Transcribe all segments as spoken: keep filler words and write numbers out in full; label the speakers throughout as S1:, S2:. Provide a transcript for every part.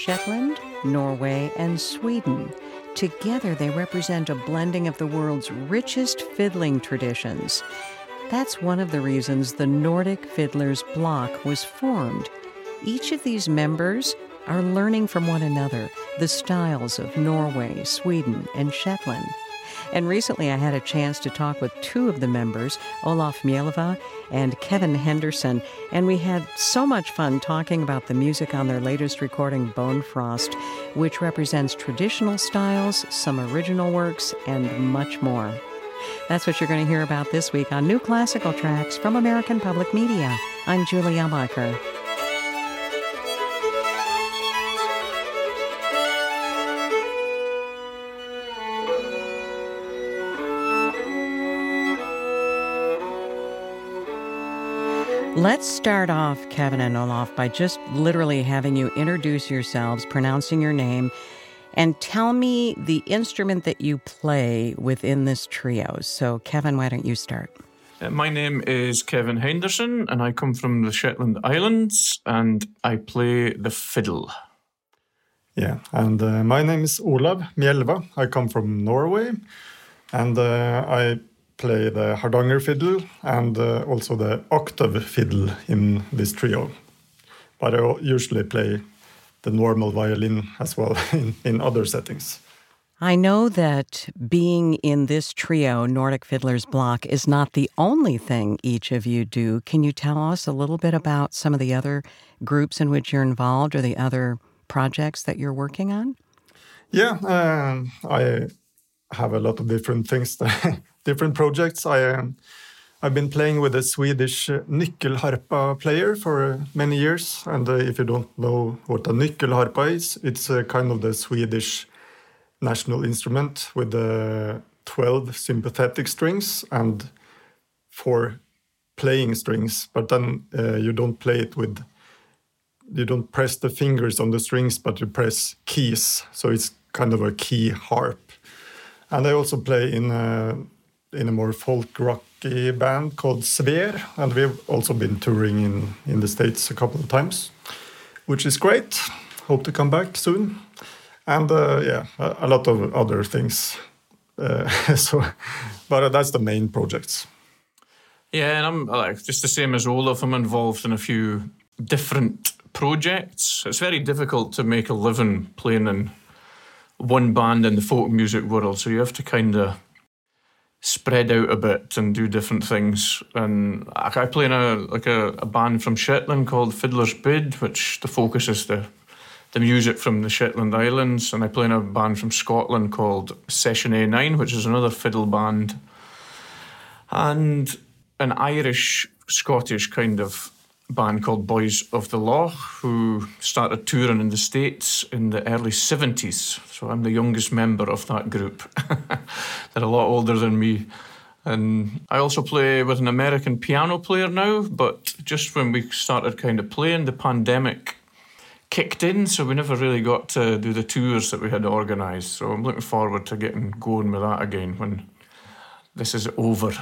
S1: Shetland, Norway, and Sweden. Together, they represent a blending of the world's richest fiddling traditions. That's one of the reasons the Nordic Fiddlers Block was formed. Each of these members are learning from one another the styles of Norway, Sweden, and Shetland. And recently I had a chance to talk with two of the members, Olaf Mjelva and Kevin Henderson, and we had so much fun talking about the music on their latest recording, Bonefrost, which represents traditional styles, some original works, and much more. That's what you're going to hear about this week on New Classical Tracks from American Public Media. I'm Julie Ellbacher. Let's start off, Kevin and Olaf, by just literally having you introduce yourselves, pronouncing your name, and tell me the instrument that you play within this trio. So, Kevin, why don't you start?
S2: Uh, my name is Kevin Henderson, and I come from the Shetland Islands, and I play the fiddle.
S3: Yeah, and uh, my name is Olav Mjelva. I come from Norway, and uh, I play the Hardanger fiddle and uh, also the octave fiddle in this trio. But I usually play the normal violin as well in, in other settings.
S1: I know that being in this trio, Nordic Fiddlers Block, is not the only thing each of you do. Can you tell us a little bit about some of the other groups in which you're involved or the other projects that you're working on?
S3: Yeah, uh, I have a lot of different things, different projects. I, um, I've been playing with a Swedish uh, nyckelharpa player for uh, many years. And uh, if you don't know what a nyckelharpa is, it's uh, kind of the Swedish national instrument with uh, twelve sympathetic strings and four playing strings. But then uh, you don't play it with, you don't press the fingers on the strings, but you press keys. So it's kind of a key harp. And I also play in a, in a more folk rocky band called Sver, and we've also been touring in, in the States a couple of times, which is great. Hope to come back soon. And uh, yeah, a, a lot of other things. Uh, so, but that's the main projects.
S2: Yeah, and I'm like just the same as Olaf. I'm involved in a few different projects. It's very difficult to make a living playing in one band in the folk music world, so you have to kind of spread out a bit and do different things. And I play in a like a, a band from Shetland called Fiddler's Bid, which the focus is the the music from the Shetland Islands, and I play in a band from Scotland called Session A nine, which is another fiddle band, and an Irish-Scottish kind of band called Boys of the Law, who started touring in the States in the early seventies. So I'm the youngest member of that group. They're a lot older than me. And I also play with an American piano player now, but just when we started kind of playing, the pandemic kicked in, so we never really got to do the tours that we had organised. So I'm looking forward to getting going with that again when this is over.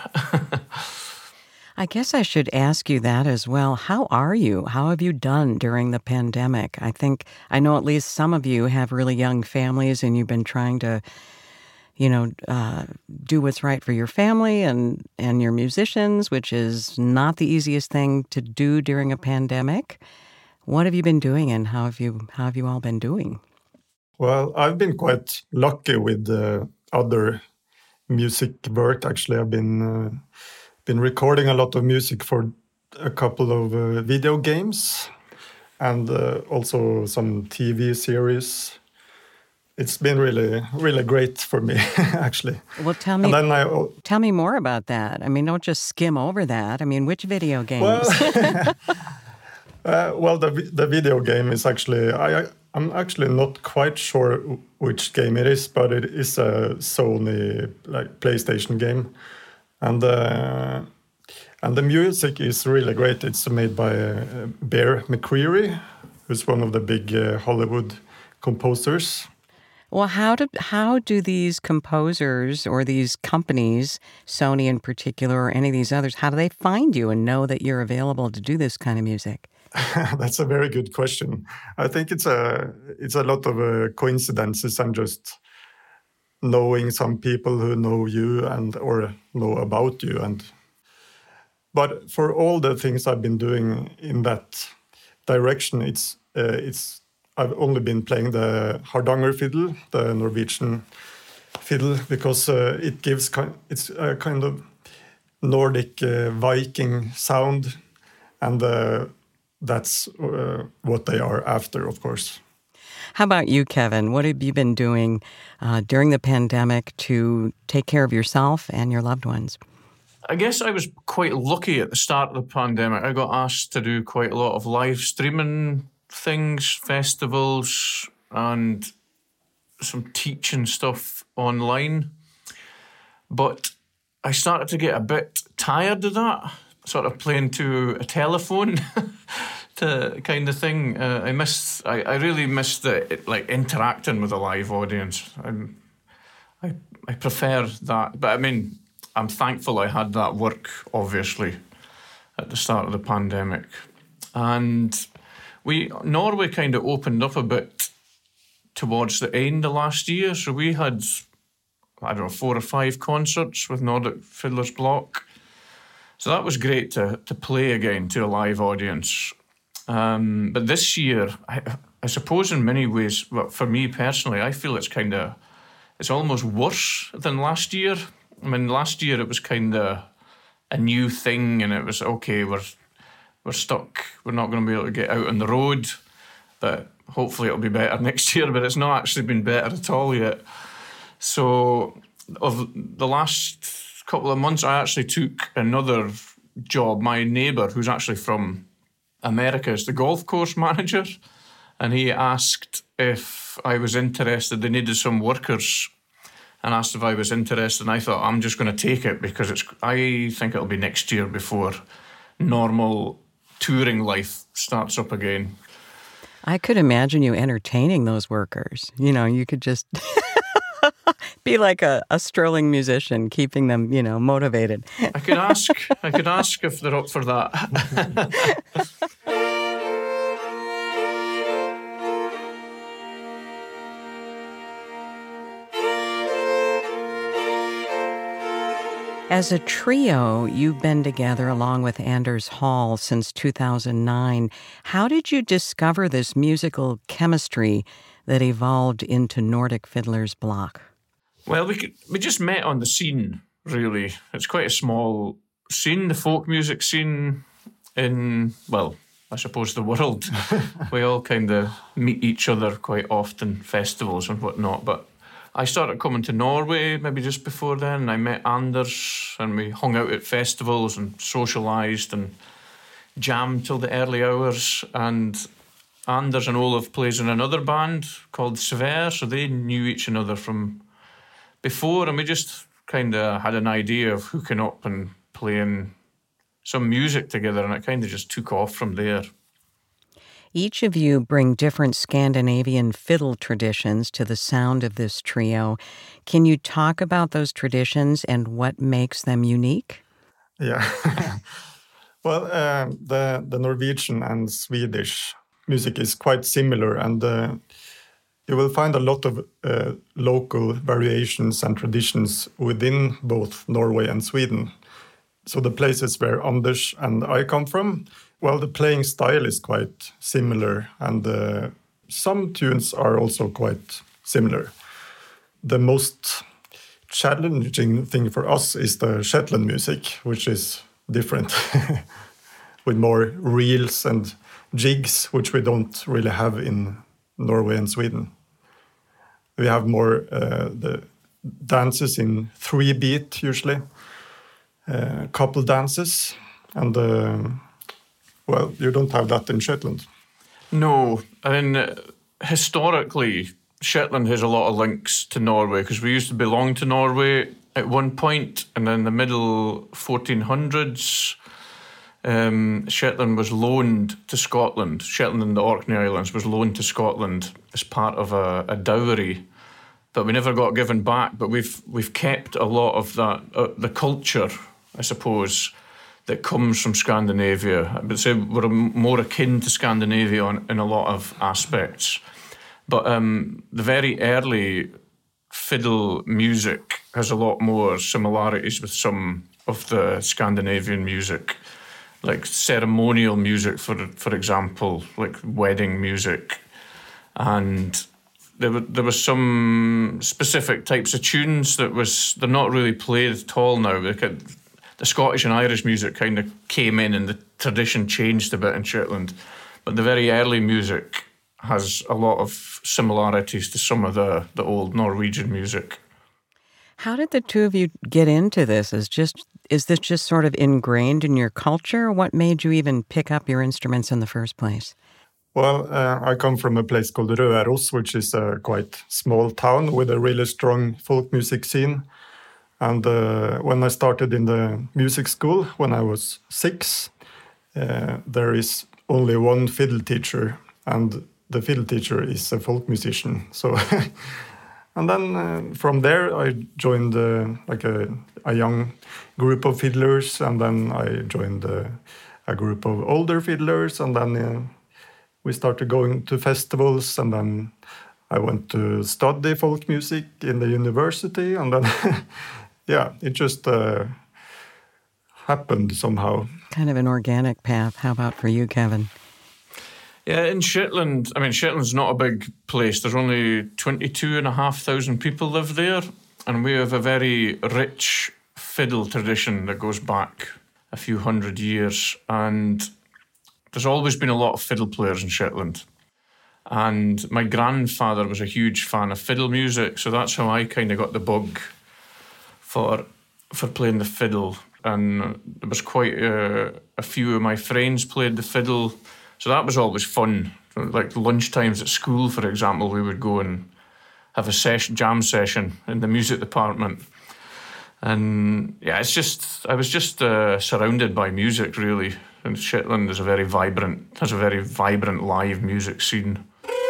S1: I guess I should ask you that as well. How are you? How have you done during the pandemic? I think, I know at least some of you have really young families and you've been trying to, you know, uh, do what's right for your family and, and your musicians, which is not the easiest thing to do during a pandemic. What have you been doing and how have you, how have you all been doing?
S3: Well, I've been quite lucky with uh, other music work. Actually, I've been... Uh, been recording a lot of music for a couple of uh, video games and uh, also some T V series. It's been really, really great for me, actually.
S1: Well, tell me, and then I, oh, tell me more about that. I mean, don't just skim over that. I mean, which video games?
S3: Well, uh, well the the video game is actually I I'm actually not quite sure which game it is, but it is a Sony like PlayStation game. And uh, and the music is really great. It's made by uh, Bear McCreary, who's one of the big uh, Hollywood composers.
S1: Well, how do how do these composers or these companies, Sony in particular, or any of these others, how do they find you and know that you're available to do this kind of music?
S3: That's a very good question. I think it's a it's a lot of uh, coincidences and just knowing some people who know you and or know about you. And but for all the things I've been doing in that direction, it's uh, it's I've only been playing the Hardanger fiddle, the Norwegian fiddle, because uh, it gives ki- it's a kind of Nordic uh, Viking sound, and uh, that's uh, what they are after, of course.
S1: How about you, Kevin? What have you been doing uh, during the pandemic to take care of yourself and your loved ones?
S2: I guess I was quite lucky at the start of the pandemic. I got asked to do quite a lot of live streaming things, festivals, and some teaching stuff online. But I started to get a bit tired of that, sort of playing to a telephone to kind of thing. Uh, I miss, I, I really missed the, like interacting with a live audience. I'm, I I prefer that. But I mean, I'm thankful I had that work, obviously, at the start of the pandemic. And we Norway kind of opened up a bit towards the end of last year. So we had, I don't know, four or five concerts with Nordic Fiddlers Block. So that was great to to play again to a live audience. Um, but this year, I, I suppose in many ways, well, for me personally, I feel it's kind of, it's almost worse than last year. I mean, last year it was kind of a new thing, and it was, okay, we're we're stuck, we're not going to be able to get out on the road, but hopefully it'll be better next year, but it's not actually been better at all yet. So of the last couple of months, I actually took another job. My neighbour, who's actually from America, is the golf course manager, and he asked if I was interested. They needed some workers and asked if I was interested, and I thought, I'm just going to take it because it's. I think it'll be next year before normal touring life starts up again.
S1: I could imagine you entertaining those workers. You know, you could just be like a, a strolling musician, keeping them, you know, motivated.
S2: I could ask. I could ask if they're up for that.
S1: As a trio, you've been together along with Anders Hall since two thousand nine. How did you discover this musical chemistry that evolved into Nordic Fiddlers Block?
S2: Well, we could, we just met on the scene, really. It's quite a small scene, the folk music scene in, well, I suppose the world. We all kind of meet each other quite often, festivals and whatnot, but I started coming to Norway maybe just before then, and I met Anders, and we hung out at festivals and socialised and jammed till the early hours. And Anders and Olaf plays in another band called Sver, so they knew each other from before, and we just kind of had an idea of hooking up and playing some music together, and it kind of just took off from there.
S1: Each of you bring different Scandinavian fiddle traditions to the sound of this trio. Can you talk about those traditions and what makes them unique?
S3: Yeah. Well, uh, the, the Norwegian and Swedish music is quite similar, and uh, you will find a lot of uh, local variations and traditions within both Norway and Sweden. So the places where Anders and I come from, well, the playing style is quite similar, and uh, some tunes are also quite similar. The most challenging thing for us is the Shetland music, which is different, with more reels and jigs, which we don't really have in Norway and Sweden. We have more uh, the dances in three beat usually, uh, couple dances, and uh, well, you don't have that in Shetland.
S2: No, I mean, uh, historically, Shetland has a lot of links to Norway because we used to belong to Norway at one point, and in the middle fourteen hundreds, um, Shetland was loaned to Scotland. Shetland and the Orkney Islands was loaned to Scotland as part of a, a dowry that we never got given back. But we've we've kept a lot of that, uh, the culture, I suppose, that comes from Scandinavia. I would say we're more akin to Scandinavia on, in a lot of aspects. But um, the very early fiddle music has a lot more similarities with some of the Scandinavian music, like ceremonial music, for for example, like wedding music. And there were, there were some specific types of tunes that was, they're not really played at all now. Like, the Scottish and Irish music kind of came in and the tradition changed a bit in Shetland. But the very early music has a lot of similarities to some of the, the old Norwegian music.
S1: How did the two of you get into this? Is just is this just sort of ingrained in your culture? What made you even pick up your instruments in the first place?
S3: Well, uh, I come from a place called Røros, which is a quite small town with a really strong folk music scene. And uh, when I started in the music school, when I was six, uh, there is only one fiddle teacher, and the fiddle teacher is a folk musician. So, and then uh, from there, I joined uh, like a, a young group of fiddlers, and then I joined uh, a group of older fiddlers, and then uh, we started going to festivals, and then I went to study folk music in the university, and then yeah, it just uh, happened somehow.
S1: Kind of an organic path. How about for you, Kevin?
S2: Yeah, in Shetland, I mean, Shetland's not a big place. There's only twenty-two and a half thousand people live there, and we have a very rich fiddle tradition that goes back a few hundred years, and there's always been a lot of fiddle players in Shetland. And my grandfather was a huge fan of fiddle music, so that's how I kind of got the bug for for playing the fiddle. And there was quite a, a few of my friends played the fiddle, so that was always fun. Like lunchtimes at school, for example, we would go and have a session, jam session in the music department. And yeah, it's just, I was just uh, surrounded by music, really. And Shetland is a very vibrant, has a very vibrant live music scene.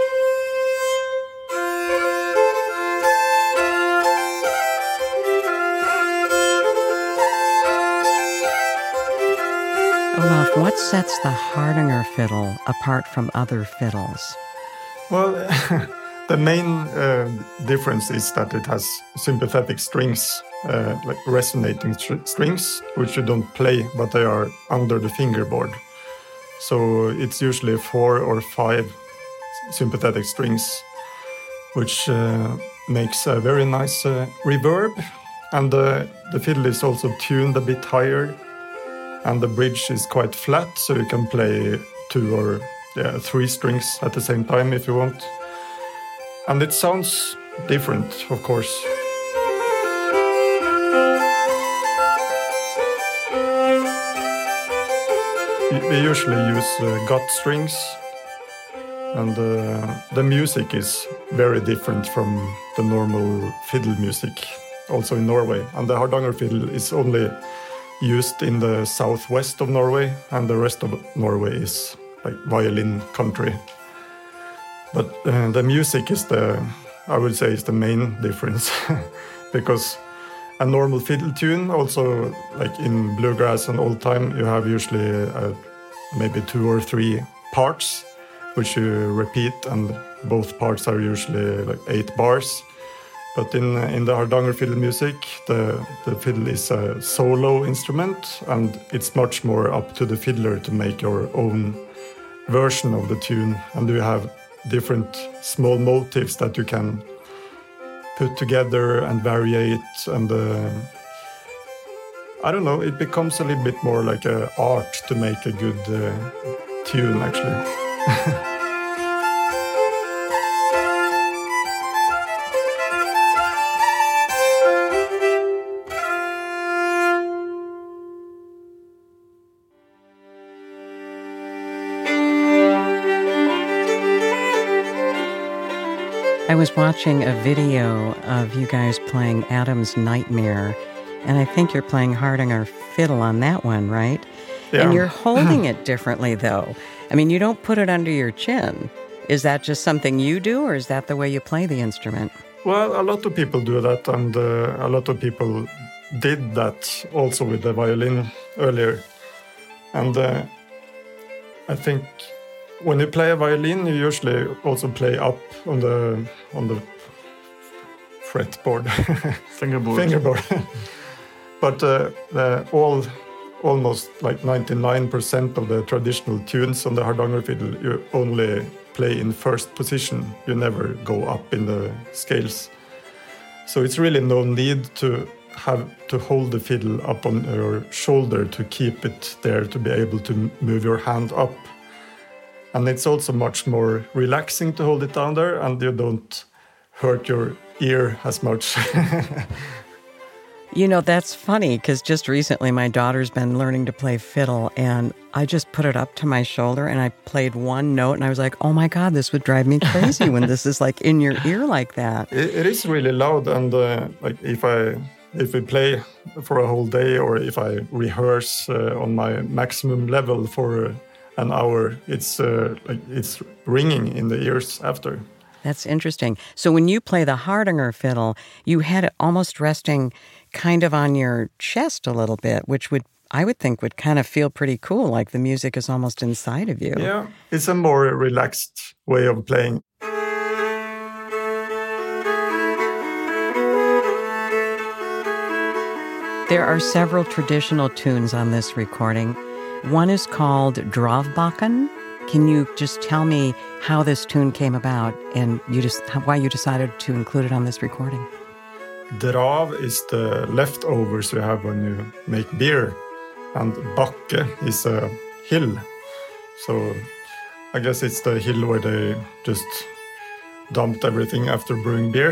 S1: Olaf, what sets the Hardanger fiddle apart from other fiddles?
S3: Well, the main uh, difference is that it has sympathetic strings, uh, like resonating str- strings, which you don't play, but they are under the fingerboard. So it's usually four or five sympathetic strings, which uh, makes a very nice uh, reverb. And uh, the fiddle is also tuned a bit higher, and the bridge is quite flat, so you can play two or yeah, three strings at the same time if you want. And it sounds different, of course. We usually use uh, gut strings, and uh, the music is very different from the normal fiddle music, also in Norway. And the Hardanger fiddle is only used in the southwest of Norway, and the rest of Norway is like violin country. But uh, the music is the, I would say, is the main difference, because a normal fiddle tune, also like in bluegrass and old time, you have usually uh, maybe two or three parts, which you repeat, and both parts are usually like eight bars. But in in the Hardanger fiddle music, the, the fiddle is a solo instrument, and it's much more up to the fiddler to make your own version of the tune. And you have different small motifs that you can put together and variate, and uh, I don't know, it becomes a little bit more like an art to make a good uh, tune, actually.
S1: I was watching a video of you guys playing Adam's Nightmare, and I think you're playing Hardanger fiddle on that one, right?
S3: Yeah.
S1: And you're holding it differently, though. I mean, you don't put it under your chin. Is that just something you do, or is that the way you play the instrument?
S3: Well, a lot of people do that, and uh, a lot of people did that also with the violin earlier. And uh, I think when you play a violin, you usually also play up on the on the fretboard,
S2: Fingerboard.
S3: fingerboard. But uh, the, all almost like ninety-nine percent of the traditional tunes on the Hardanger fiddle, you only play in first position. You never go up in the scales. So it's really no need to have to hold the fiddle up on your shoulder to keep it there, to be able to move your hand up. And it's also much more relaxing to hold it down there, and you don't hurt your ear as much.
S1: You know, that's funny because just recently my daughter's been learning to play fiddle, and I just put it up to my shoulder and I played one note and I was like, oh my God, this would drive me crazy when this is like in your ear like that.
S3: It, it is really loud, and uh, like if I if we play for a whole day, or if I rehearse uh, on my maximum level for an hour, it's uh, like it's ringing in the ears after.
S1: That's interesting. So when you play the Hardanger fiddle, you had it almost resting kind of on your chest a little bit, which would, I would think, would kind of feel pretty cool, like the music is almost inside of you.
S3: Yeah, it's a more relaxed way of playing.
S1: There are several traditional tunes on this recording. One is called Dravbakken. Can you just tell me how this tune came about and you just why you decided to include it on this recording?
S3: Drav is the leftovers you have when you make beer, and bakke is a hill. So I guess it's the hill where they just dumped everything after brewing beer.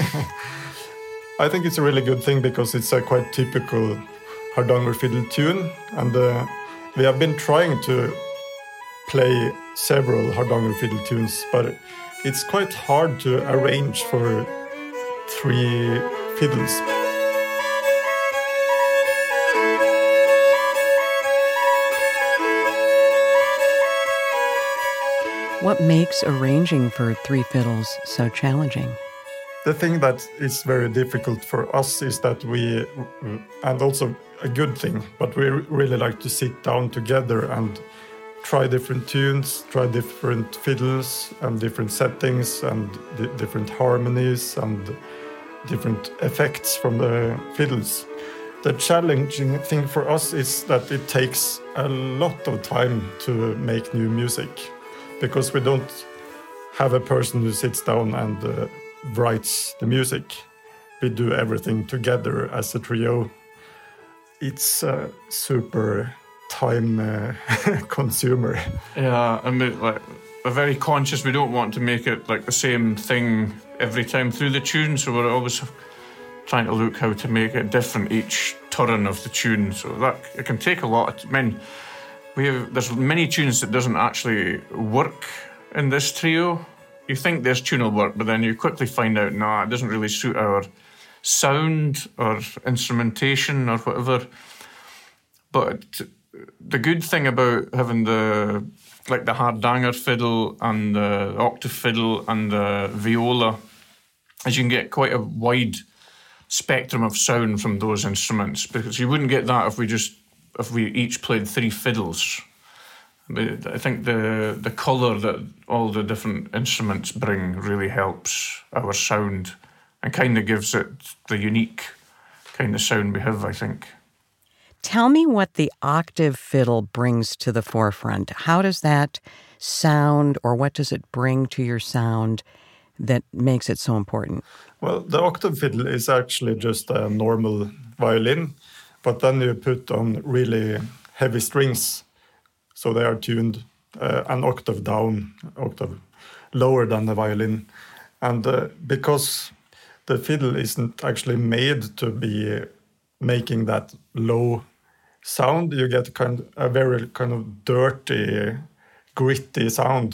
S3: I think it's a really good thing because it's a quite typical Hardanger fiddle tune, and uh, we have been trying to play several Hardanger fiddle tunes, but it's quite hard to arrange for three fiddles.
S1: What makes arranging for three fiddles so challenging?
S3: The thing that is very difficult for us is that we, and also a good thing, but we really like to sit down together and try different tunes, try different fiddles and different settings and di- different harmonies and different effects from the fiddles. The challenging thing for us is that it takes a lot of time to make new music, because we don't have a person who sits down and uh, writes the music. We do everything together as a trio. It's a super time uh, consumer.
S2: Yeah, I mean, like, we're very conscious. We don't want to make it like the same thing every time through the tune, so we're always trying to look how to make it different each turn of the tune. So that it can take a lot. I mean, we have there's many tunes that doesn't actually work in this trio. You think this tune will work, but then you quickly find out, nah, it doesn't really suit our sound or instrumentation or whatever. But the good thing about having the like the Hardanger fiddle and the octave fiddle and the viola is you can get quite a wide spectrum of sound from those instruments, because you wouldn't get that if we just if we each played three fiddles. But I think the the colour that all the different instruments bring really helps our sound and kind of gives it the unique kind of sound we have, I think.
S1: Tell me what the octave fiddle brings to the forefront. How does that sound, or what does it bring to your sound that makes it so important?
S3: Well, the octave fiddle is actually just a normal violin, but then you put on really heavy strings, so they are tuned uh, an octave down, octave lower than the violin. And uh, because the fiddle isn't actually made to be making that low sound, you get kind of a very kind of dirty, gritty sound.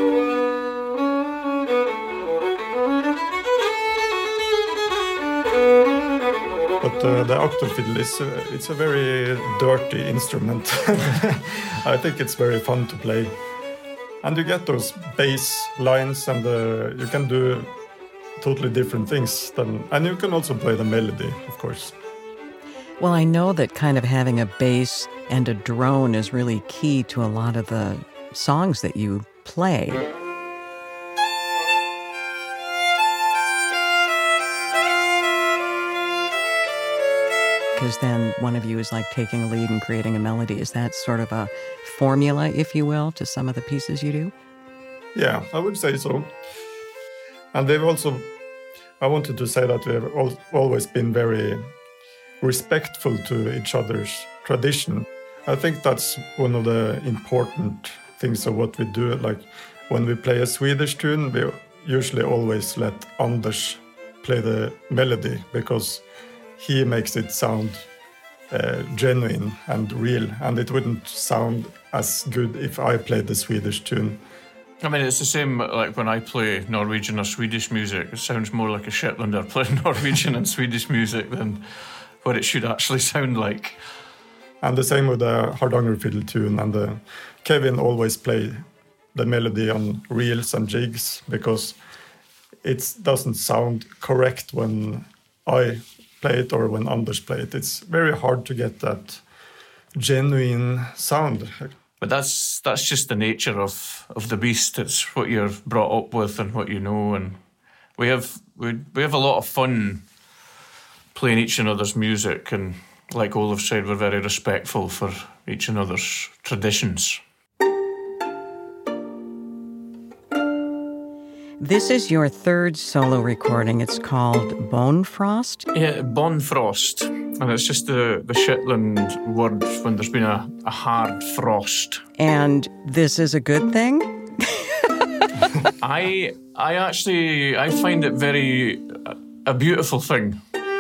S3: But uh, the octave fiddle is uh, it's a very dirty instrument. I think it's very fun to play, and you get those bass lines, and uh, you can do totally different things. Than, and you can also play the melody, of course.
S1: Well, I know that kind of having a bass and a drone is really key to a lot of the songs that you play. Because then one of you is like taking a lead and creating a melody. Is that sort of a formula, if you will, to some of the pieces you do?
S3: Yeah, I would say so. And they've also, I wanted to say that we've al- always been very respectful to each other's tradition. I think that's one of the important things of what we do. Like when we play a Swedish tune, we usually always let Anders play the melody because he makes it sound uh, genuine and real, and it wouldn't sound as good if I played the Swedish tune.
S2: I mean, it's the same like when I play Norwegian or Swedish music. It sounds more like a Shetlander playing Norwegian and Swedish music than what it should actually sound like.
S3: And the same with the Hardanger fiddle tune. And the, Kevin always play the melody on reels and jigs because it doesn't sound correct when I play it or when Anders play it. It's very hard to get that genuine sound.
S2: But that's that's just the nature of, of the beast. It's what you're brought up with and what you know. And we have we we have a lot of fun playing each other's music. And like Olaf said, we're very respectful for each other's traditions.
S1: This is your third solo recording. It's called Bonefrost.
S2: Yeah, Bonfrost. And it's just the, the Shetland word when there's been a, a hard frost.
S1: And this is a good thing?
S2: I I actually, I find it very, a beautiful thing.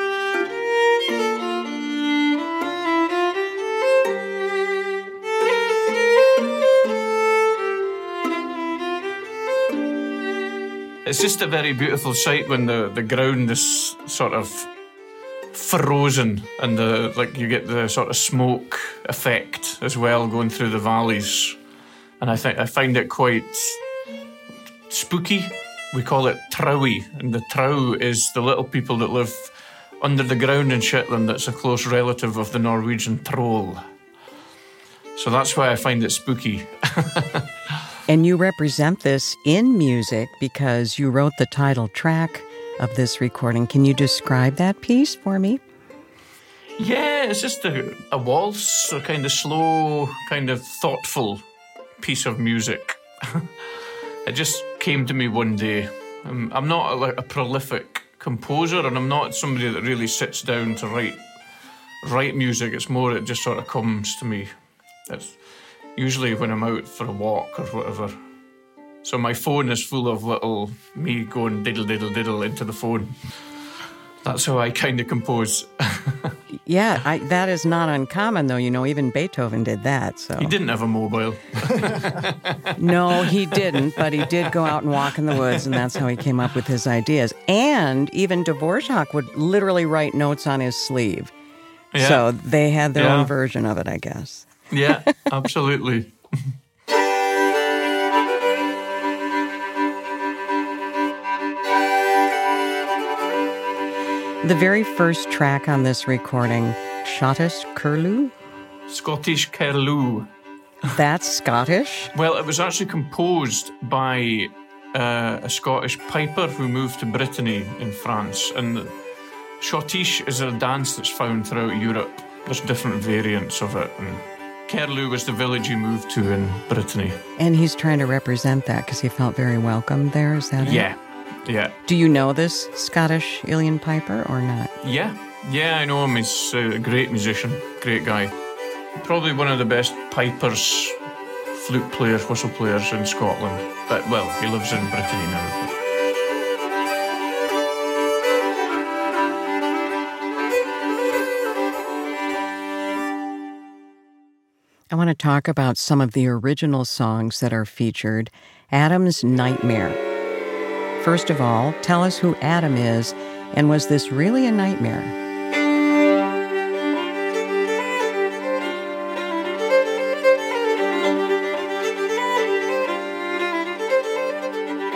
S2: It's just a very beautiful sight when the, the ground is sort of frozen and the like you get the sort of smoke effect as well going through the valleys. And I think I find it quite spooky. We call it trowie, and the trow is the little people that live under the ground in Shetland. That's a close relative of the Norwegian troll. So that's why I find it spooky.
S1: And you represent this in music because you wrote the title track of this recording. Can you describe that piece for me?
S2: Yeah, it's just a, a waltz, a kind of slow, kind of thoughtful piece of music. It just came to me one day. I'm, I'm not a, like, a prolific composer, and I'm not somebody that really sits down to write write music. It's more it just sort of comes to me. It's usually when I'm out for a walk or whatever. So my phone is full of little me going diddle diddle diddle into the phone. That's how I kind of compose.
S1: Yeah, I, that is not uncommon, though. You know, even Beethoven did that. So
S2: He didn't have a mobile.
S1: No, he didn't, but he did go out and walk in the woods, and that's how he came up with his ideas. And even Dvorak would literally write notes on his sleeve.
S2: Yeah.
S1: So they had their
S2: Yeah.
S1: own version of it, I guess.
S2: Yeah, absolutely.
S1: The very first track on this recording, Scottish Curlew,
S2: Scottish Curlew.
S1: that's Scottish?
S2: Well, it was actually composed by uh, a Scottish piper who moved to Brittany in France. And Schottische is a dance that's found throughout Europe. There's different variants of it. And Curlew was the village he moved to in Brittany.
S1: And he's trying to represent that because he felt very welcome there, is that it?
S2: Yeah, yeah.
S1: Do you know this Scottish Uilleann Piper or not?
S2: Yeah, yeah, I know him. He's a great musician, great guy. Probably one of the best pipers, flute players, whistle players in Scotland. But, well, he lives in Brittany now.
S1: I want to talk about some of the original songs that are featured. Adam's Nightmare. First of all, tell us who Adam is, and was this really a nightmare?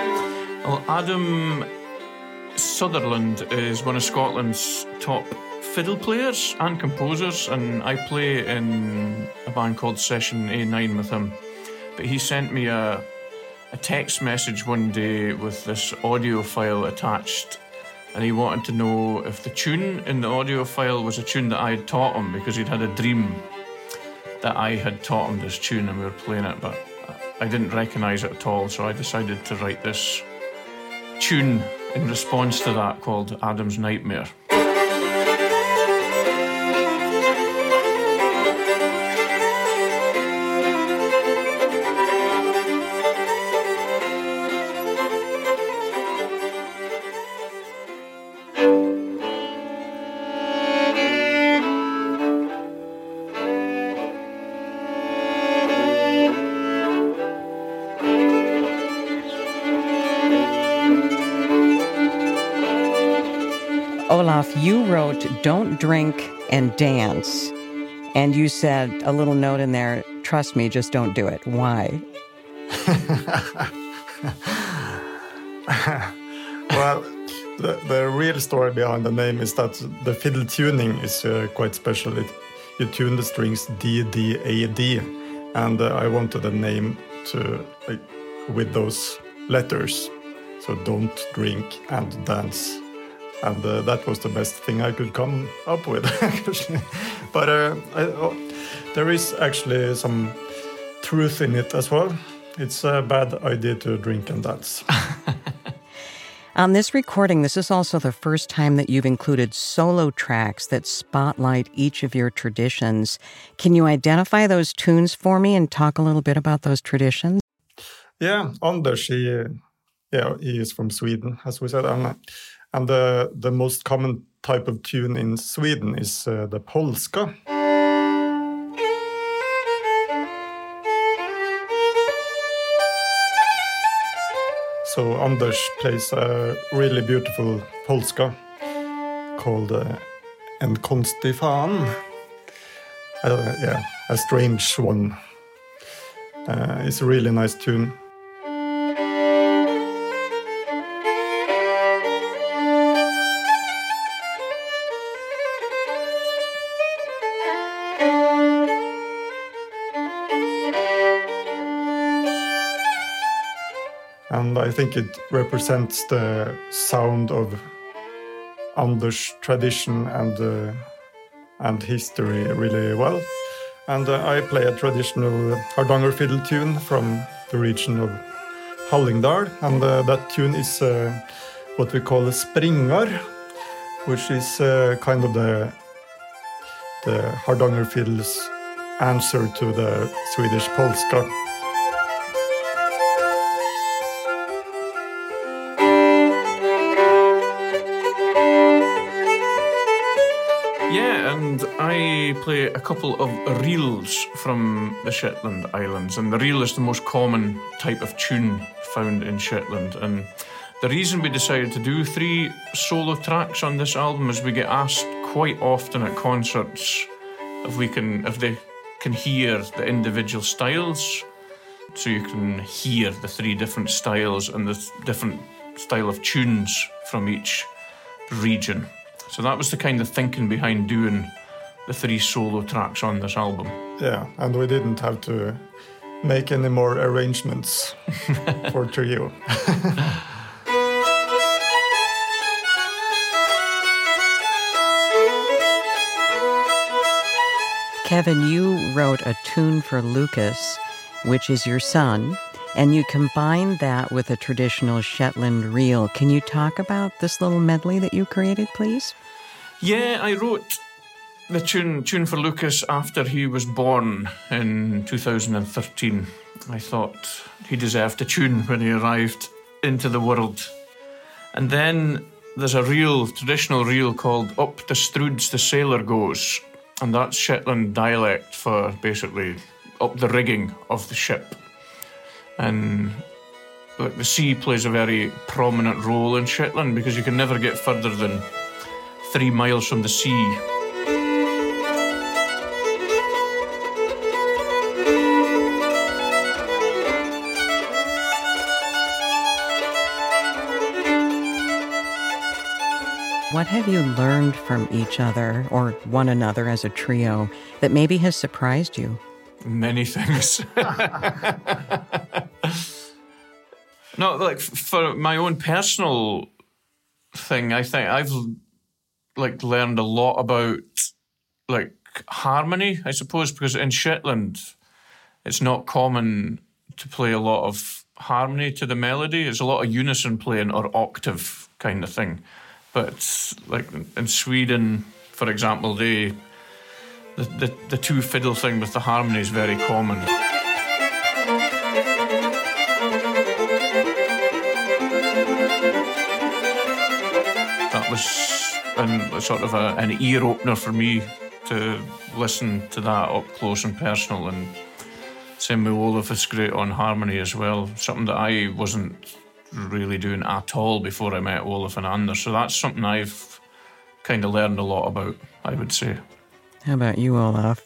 S2: Well, Adam Sutherland is one of Scotland's top fiddle players and composers, and I play in a band called Session A nine with him. But he sent me a, a text message one day with this audio file attached, and he wanted to know if the tune in the audio file was a tune that I had taught him, because he'd had a dream that I had taught him this tune and we were playing it, but I didn't recognise it at all, so I decided to write this tune in response to that called Adam's Nightmare.
S1: Olaf, you wrote Don't Drink and Dance, and you said a little note in there, trust me, just don't do it. Why?
S3: Well, the, the real story behind the name is that the fiddle tuning is uh, quite special. It, you tune the strings D, D, A, D, and uh, I wanted a name to like, with those letters. So don't drink and dance. And uh, that was the best thing I could come up with, actually. But uh, I, oh, there is actually some truth in it as well. It's a bad idea to drink and dance.
S1: On this recording, this is also the first time that you've included solo tracks that spotlight each of your traditions. Can you identify those tunes for me and talk a little bit about those traditions?
S3: Yeah, Anders, he, uh, yeah, he is from Sweden, as we said. And, and the, the most common type of tune in Sweden is uh, the polska. So Anders plays a really beautiful polska called uh, En konstig fan. Uh, yeah, a strange one. Uh, it's a really nice tune. And I think it represents the sound of Anders' tradition and uh, and history really well. And uh, I play a traditional Hardanger fiddle tune from the region of Hallingdal, and uh, that tune is uh, what we call a springar, which is uh, kind of the the Hardanger fiddle's answer to the Swedish polska.
S2: And I play a couple of reels from the Shetland Islands, and the reel is the most common type of tune found in Shetland. And the reason we decided to do three solo tracks on this album is we get asked quite often at concerts if we can, if they can hear the individual styles, so you can hear the three different styles and the different style of tunes from each region. So that was the kind of thinking behind doing the three solo tracks on this album.
S3: Yeah, and we didn't have to make any more arrangements for trio.
S1: Kevin, you wrote a tune for Lucas, which is your son, and you combined that with a traditional Shetland reel. Can you talk about this little medley that you created, please?
S2: Yeah, I wrote the tune tune for Lucas after he was born in two thousand thirteen. I thought he deserved a tune when he arrived into the world. And then there's a reel, traditional reel called Up the Stroods the Sailor Goes, and that's Shetland dialect for basically up the rigging of the ship. And the sea plays a very prominent role in Shetland because you can never get further than three miles from the sea.
S1: What what have you learned from each other or one another as a trio that maybe has surprised you?
S2: Many things. No, like for my own personal thing, I think I've like learned a lot about like harmony, I suppose, because in Shetland, it's not common to play a lot of harmony to the melody. It's a lot of unison playing or octave kind of thing. But like in Sweden, for example, they the, the, the two fiddle thing with the harmony is very common. That was an, sort of a, an ear opener for me to listen to that up close and personal. And same with Olaf is great on harmony as well, something that I wasn't really doing at all before I met Olaf and Anders. So that's something I've kind of learned a lot about, I would say.
S1: How about you, Olaf?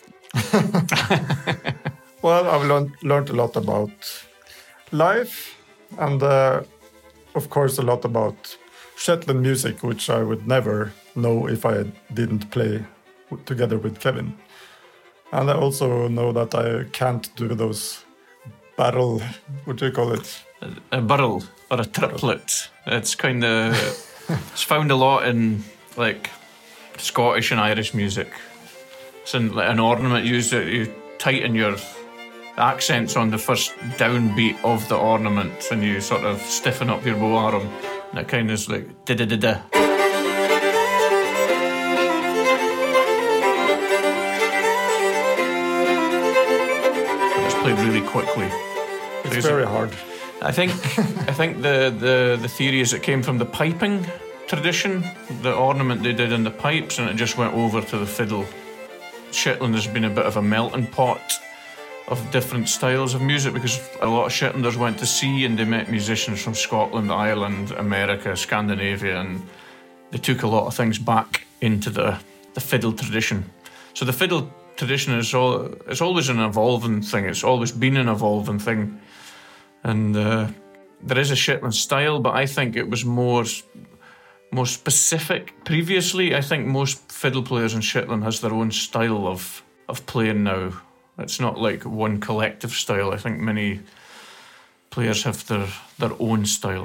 S3: Well, I've learned, learned a lot about life and, uh, of course, a lot about Shetland music, which I would never know if I didn't play w- together with Kevin. And I also know that I can't do those barrel, what do you call it?
S2: A, a barrel or a triplet. It's kind of, it's found a lot in like Scottish and Irish music. It's in, like, an ornament used that you tighten your accents on the first downbeat of the ornament and you sort of stiffen up your bow arm. And it kind of is like da-da-da-da. It's played really quickly.
S3: It's
S2: Because
S3: very hard.
S2: I think I think the, the, the theory is it came from the piping tradition, the ornament they did in the pipes, and it just went over to the fiddle. Shetland has been a bit of a melting pot of different styles of music because a lot of Shetlanders went to sea and they met musicians from Scotland, Ireland, America, Scandinavia, and they took a lot of things back into the, the fiddle tradition. So the fiddle tradition is all, it's always an evolving thing. It's always been an evolving thing. And uh, there is a Shetland style, but I think it was more, more specific previously. I think most fiddle players in Shetland has their own style of, of playing now. It's not like one collective style. I think many players have their, their own style.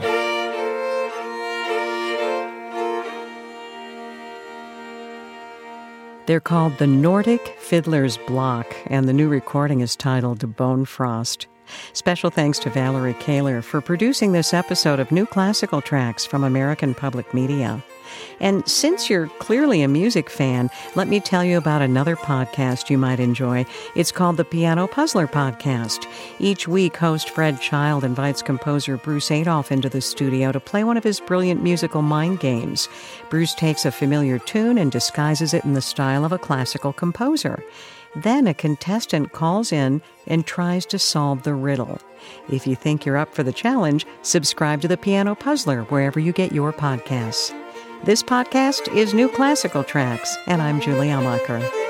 S1: They're called the Nordic Fiddler's Block, and the new recording is titled Bonefrost. Special thanks to Valerie Kaler for producing this episode of New Classical Tracks from American Public Media. And since you're clearly a music fan, let me tell you about another podcast you might enjoy. It's called the Piano Puzzler Podcast. Each week, host Fred Child invites composer Bruce Adolphe into the studio to play one of his brilliant musical mind games. Bruce takes a familiar tune and disguises it in the style of a classical composer. Then a contestant calls in and tries to solve the riddle. If you think you're up for the challenge, subscribe to the Piano Puzzler wherever you get your podcasts. This podcast is New Classical Tracks, and I'm Julie Amacher.